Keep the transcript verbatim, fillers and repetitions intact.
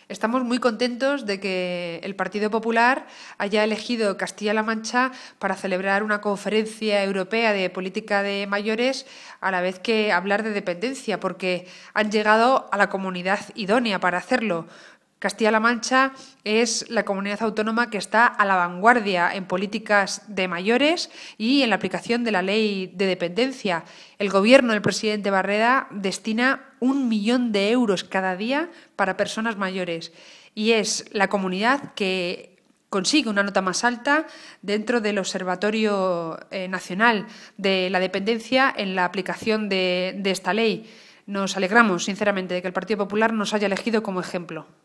Estamos muy contentos de que el Partido Popular haya elegido Castilla-La Mancha para celebrar una conferencia europea de política de mayores a la vez que hablar de dependencia, porque han llegado a la comunidad idónea para hacerlo. Castilla-La Mancha es la comunidad autónoma que está a la vanguardia en políticas de mayores y en la aplicación de la ley de dependencia. El gobierno del presidente Barreda destina un millón de euros cada día para personas mayores y es la comunidad que consigue una nota más alta dentro del Observatorio eh, Nacional de la Dependencia en la aplicación de, de esta ley. Nos alegramos, sinceramente, de que el Partido Popular nos haya elegido como ejemplo.